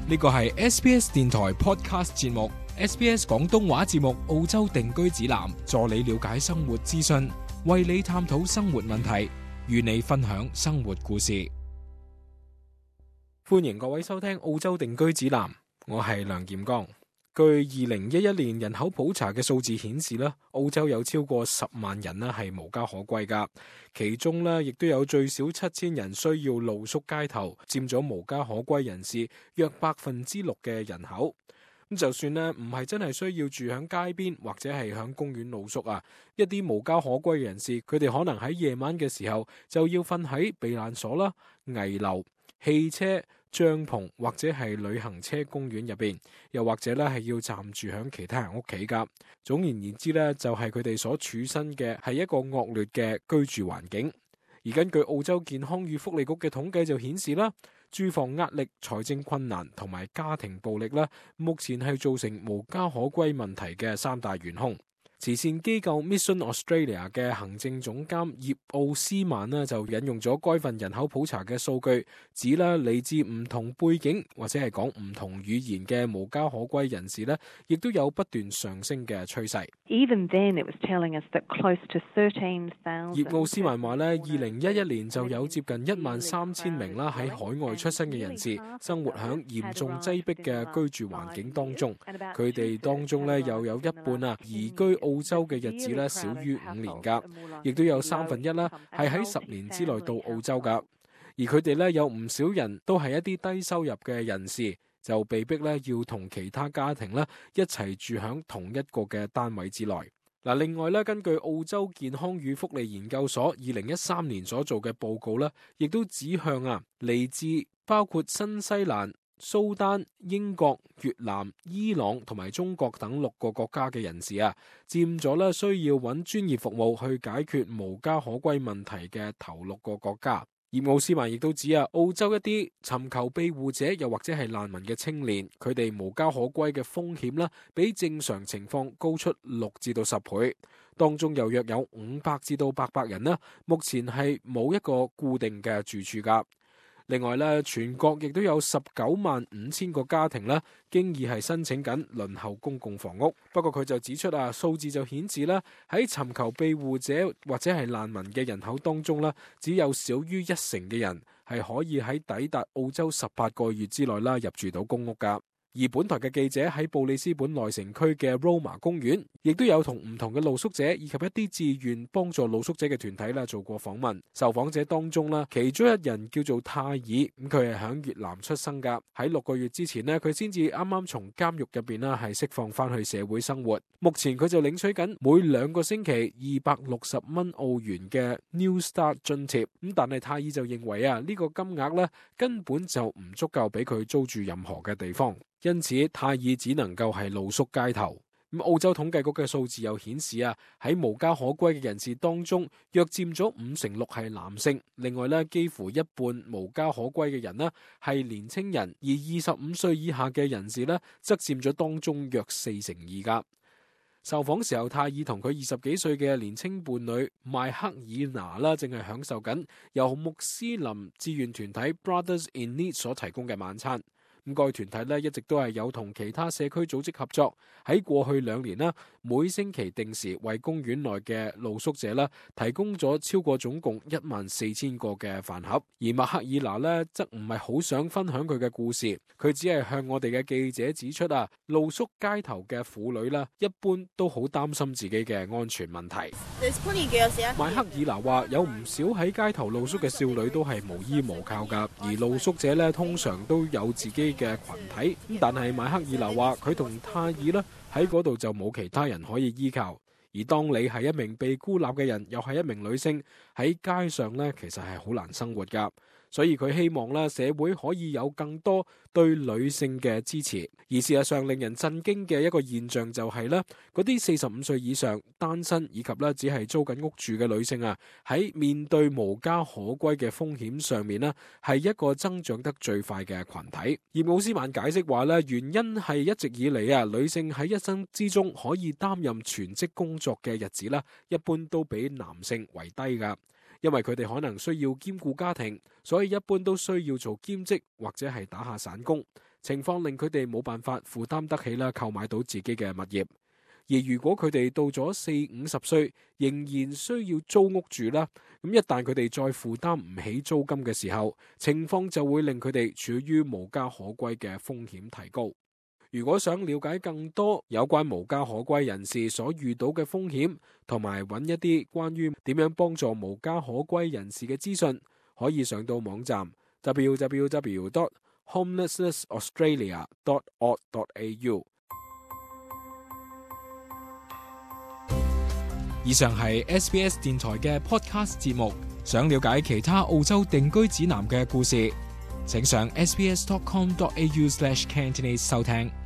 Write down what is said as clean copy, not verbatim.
呢個係 SBS 電台 Podcast 節目 SBS 廣東話節目澳洲定居指南，助你了解生活資訊，為你探討生活問題，與你分享生活故事。歡迎各位收聽澳洲定居指南，我係梁劍剛。據2011年人口普查嘅數字顯示咧，澳洲有超過10萬人咧係無家可歸噶，其中咧亦都有最少7000人需要露宿街頭，佔咗無家可歸人士約6%嘅人口。咁就算咧唔係真係需要住響街邊或者係響公園露宿啊，一啲無家可歸嘅人士，佢哋可能喺夜晚嘅時候就要瞓喺避難所啦、危樓、汽車、帳篷或者係旅行車公園入邊，又或者咧係要暫住響其他人屋企噶。總而言之咧，就係佢哋所處身嘅係一個惡劣嘅居住環境。而根據澳洲健康與福利局嘅統計就顯示啦，住房壓力、財政困難同埋家庭暴力啦，目前係造成無家可歸問題嘅3大元兇。慈善機構 Mission Australia 嘅行政總監葉奧斯曼呢就引用咗該份人口普查嘅數據，指啦嚟自唔同背景或者係講唔同語言嘅無家可歸人士呢，亦都有不斷上升嘅趨勢。 Even then, it was telling us that close to 13,000。 葉奧斯曼話呢，2011年就有接近13000名啦喺海外出生嘅人士生活喺嚴重擠迫嘅居住環境當中，佢哋當中呢又有一半移居澳洲嘅日子咧少於5年噶，亦都有1/3啦係喺10年之內到澳洲噶。而佢哋咧有唔少人都係一啲低收入嘅人士，就被逼咧要同其他家庭咧一齊住響同一個嘅單位之內。嗱，另外咧，根據澳洲健康與福利研究所2013年所做嘅報告咧，亦都指向嚟自包括新西蘭、蘇丹、英國、越南、伊朗同埋中國等6個國家嘅人士佔咗咧需要揾專業服務去解決無家可歸問題嘅頭6個國家。葉奧斯曼亦都指澳洲一啲尋求庇護者又或者係難民嘅青年，佢哋無家可歸嘅風險比正常情況高出6至10倍。當中又約有500至800人目前係冇一個固定嘅住處噶。另外咧，全國亦都有195000個家庭經已係申請緊輪候公共房屋。不過佢就指出數字就顯示喺尋求庇護者或者係難民嘅人口當中只有少於1成嘅人係可以喺抵達澳洲18個月之內入住到公屋噶。而本台嘅記者喺布里斯本內城區嘅 Roma 公園，亦都有同唔同嘅露宿者以及一啲志願幫助露宿者嘅團體做過訪問。受訪者當中其中一人叫做泰爾，咁佢係喺越南出生噶。喺6個月之前佢先至啱啱從監獄入邊係釋放翻去社會生活。目前佢就領取緊每2個星期260蚊澳元嘅 New Start 津貼。咁但係泰爾就認為呢個金額根本就唔足夠俾佢租住任何嘅地方。因此，泰爾只能夠係露宿街頭。澳洲統計局嘅數字又顯示喺無家可歸嘅人士當中，約佔咗56%係男性。另外幾乎一半無家可歸嘅人係年青人，而25歲以下嘅人士則佔咗當中約42%噶。受訪時候，泰爾同佢20幾歲嘅年青伴侶邁克爾拿正係享受緊由穆斯林志願團體 Brothers in Need 所提供嘅晚餐。咁該團體一直都係有同其他社區組織合作，喺過去2年每星期定時為公園內嘅露宿者提供咗超過總共14000個嘅飯盒。而麥克爾拿則唔係好想分享佢嘅故事，佢只係向我哋嘅記者指出露宿街頭嘅婦女一般都好擔心自己嘅安全問題。麥克爾拿話有唔少喺街頭露宿嘅少女都係無依無靠噶，而露宿者通常都有自己嘅群體，但係邁克爾拿話佢同泰爾喺嗰度就冇其他人可以依靠。而當你係一名被孤立嘅人，又係一名女性喺街上其實係好難生活噶。所以佢希望社會可以有更多對女性嘅支持。而事實上令人震驚嘅一個現象就係嗰啲45歲以上單身以及只係租緊屋住嘅女性喺面對無家可歸嘅風險上面係一個增長得最快嘅群體。葉奧斯曼解釋話原因係一直以嚟女性喺一生之中可以擔任全職工作嘅日子一般都比男性為低噶。因為佢哋可能需要兼顧家庭，所以一般都需要做兼職或者係打下散工。 情況令佢哋冇辦法負擔得起啦購買到自己嘅物業。而如果佢哋到咗40-50歲，仍然需要租屋住啦，咁一旦佢哋再負擔唔起租金嘅時候，情況就會令佢哋處於無家可歸嘅風險提高。如果想了解更多有關無家可歸人士所遇到嘅風險，同埋揾一啲關於點樣幫助無家可歸人士嘅資訊，可以上到網站 www.homelessnessaustralia.org.au。以上係 SBS 電台嘅 podcast 節目。想了解其他澳洲定居指南嘅故事，請上 sbs.com.au/Cantonese 收聽。